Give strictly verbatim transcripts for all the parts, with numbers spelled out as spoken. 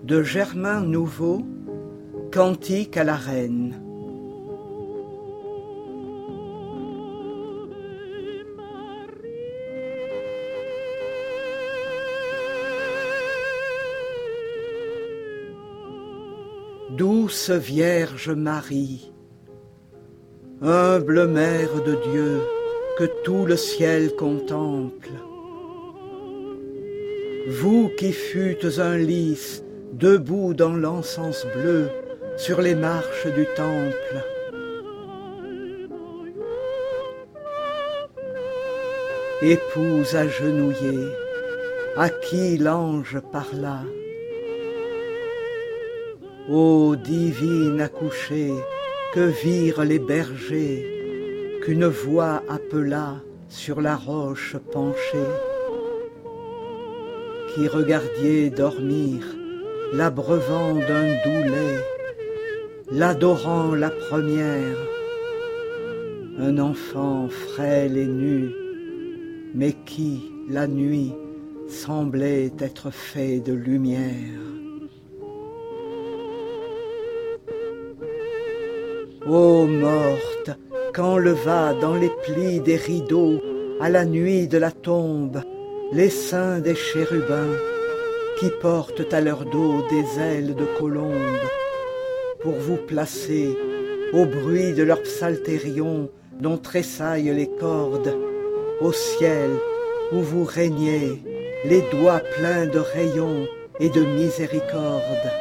De Germain Nouveau, Cantique à la reine. Douce Vierge Marie, humble Mère de Dieu, que tout le ciel contemple, vous qui fûtes un lys, debout dans l'encens bleu, sur les marches du temple, épouse agenouillée, à qui l'ange parla. Ô divine accouchée, que virent les bergers, qu'une voix appela sur la roche penchée, qui regardiez dormir, l'abreuvant d'un doux lait, l'adorant la première, un enfant frêle et nu, mais qui, la nuit, semblait être fait de lumière. Ô morte, qu'enleva dans les plis des rideaux, à la nuit de la tombe, les seins des chérubins, qui portent à leur dos des ailes de colombe, pour vous placer, au bruit de leur psaltérion, dont tressaillent les cordes, au ciel où vous régnez, les doigts pleins de rayons et de miséricorde.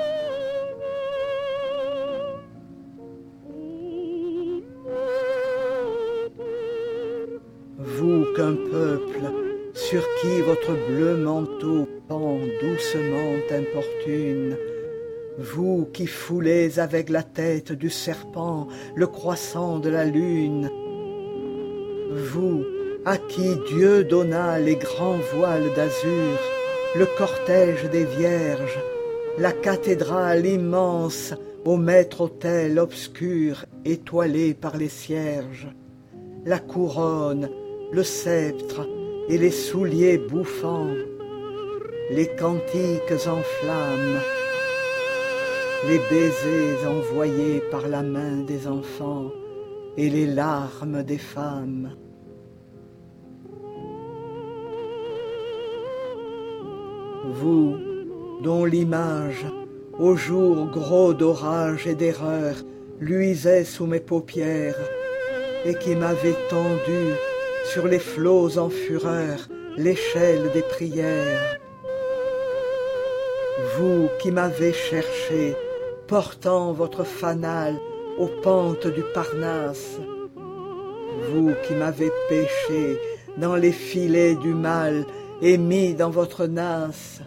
Vous qu'un peuple, sur qui votre bleu manteau pend doucement importune, vous qui foulez avec la tête du serpent le croissant de la lune, vous à qui Dieu donna les grands voiles d'azur, le cortège des vierges, la cathédrale immense au maître-autel obscur étoilé par les cierges, la couronne, le sceptre et les souliers bouffants, les cantiques en flammes, les baisers envoyés par la main des enfants et les larmes des femmes. Vous, dont l'image, au jour gros d'orage et d'erreur, luisait sous mes paupières, et qui m'avait tendu, sur les flots en fureur, l'échelle des prières. Vous qui m'avez cherché, portant votre fanal aux pentes du Parnasse, vous qui m'avez pêché dans les filets du mal et mis dans votre nasse,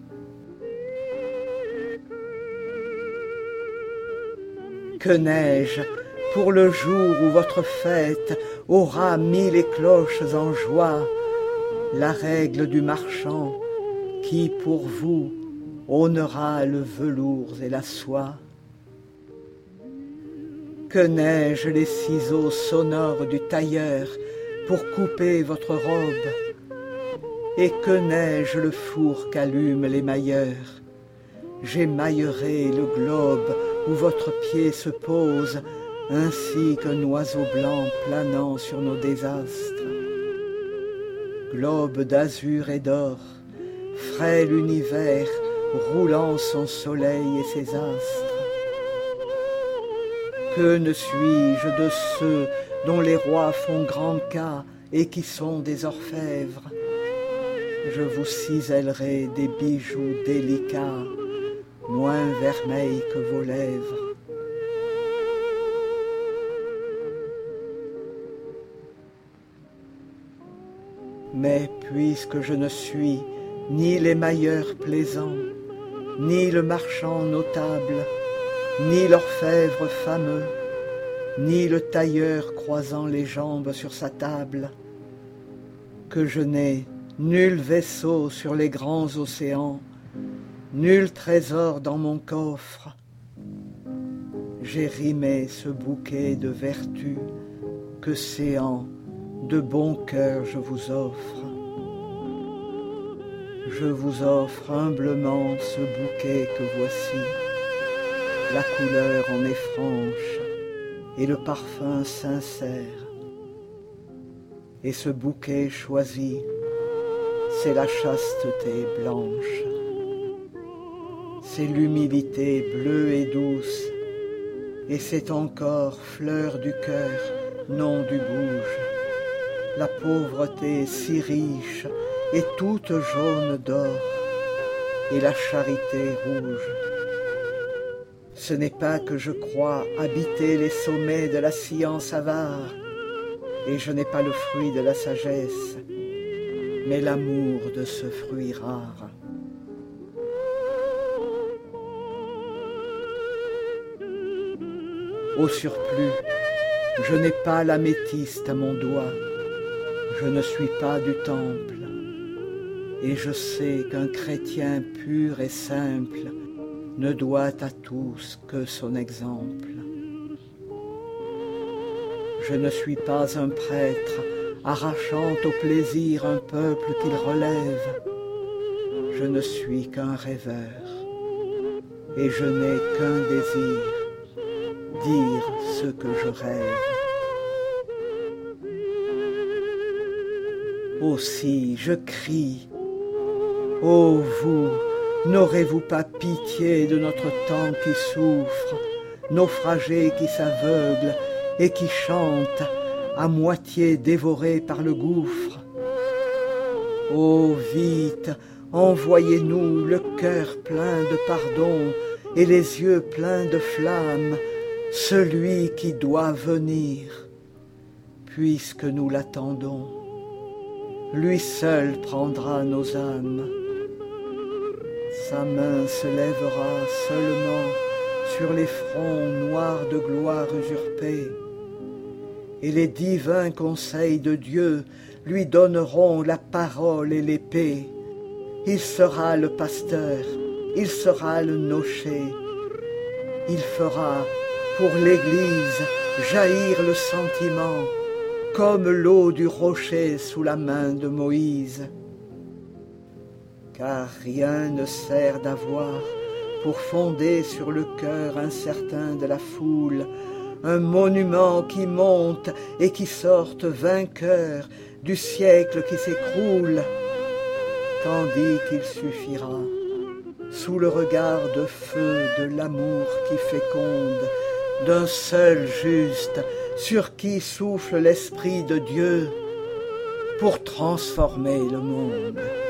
que n'ai-je pour le jour où votre fête aura mis les cloches en joie, la règle du marchand qui pour vous aunera le velours et la soie? Que n'ai-je les ciseaux sonores du tailleur pour couper votre robe? Et que n'ai-je le four qu'allument les mailleurs? J'émaillerai le globe où votre pied se pose, ainsi qu'un oiseau blanc planant sur nos désastres. Globe d'azur et d'or, frêle univers roulant son soleil et ses astres. Que ne suis-je de ceux dont les rois font grand cas et qui sont des orfèvres? Je vous cisellerai des bijoux délicats, moins vermeils que vos lèvres. Mais puisque je ne suis ni l'émailleur plaisant, ni le marchand notable, ni l'orfèvre fameux, ni le tailleur croisant les jambes sur sa table, que je n'ai nul vaisseau sur les grands océans, nul trésor dans mon coffre, j'ai rimé ce bouquet de vertus que séant de bon cœur je vous offre. je vous offre humblement ce bouquet que voici. La couleur en est franche et le parfum sincère. Et ce bouquet choisi, c'est la chasteté blanche. C'est l'humilité bleue et douce, et c'est encore fleur du cœur, non du bouge. La pauvreté si riche et toute jaune d'or, et la charité rouge. Ce n'est pas que je crois habiter les sommets de la science avare, et je n'ai pas le fruit de la sagesse, mais l'amour de ce fruit rare. Au surplus, je n'ai pas l'améthyste à mon doigt, je ne suis pas du temple, et je sais qu'un chrétien pur et simple ne doit à tous que son exemple. Je ne suis pas un prêtre arrachant au plaisir un peuple qu'il relève. Je ne suis qu'un rêveur, et je n'ai qu'un désir, dire ce que je rêve. Aussi je crie, ô vous, n'aurez-vous pas pitié de notre temps qui souffre, naufragé qui s'aveugle et qui chante, à moitié dévoré par le gouffre? Ô vite, envoyez-nous le cœur plein de pardon et les yeux pleins de flammes, celui qui doit venir, puisque nous l'attendons. Lui seul prendra nos âmes. Sa main se lèvera seulement sur les fronts noirs de gloire usurpée, et les divins conseils de Dieu lui donneront la parole et l'épée. Il sera le pasteur, il sera le nocher, il fera pour l'Église jaillir le sentiment, comme l'eau du rocher sous la main de Moïse. Car rien ne sert d'avoir, pour fonder sur le cœur incertain de la foule, un monument qui monte et qui sorte vainqueur du siècle qui s'écroule, tandis qu'il suffira, sous le regard de feu de l'amour qui féconde, d'un seul juste sur qui souffle l'Esprit de Dieu pour transformer le monde.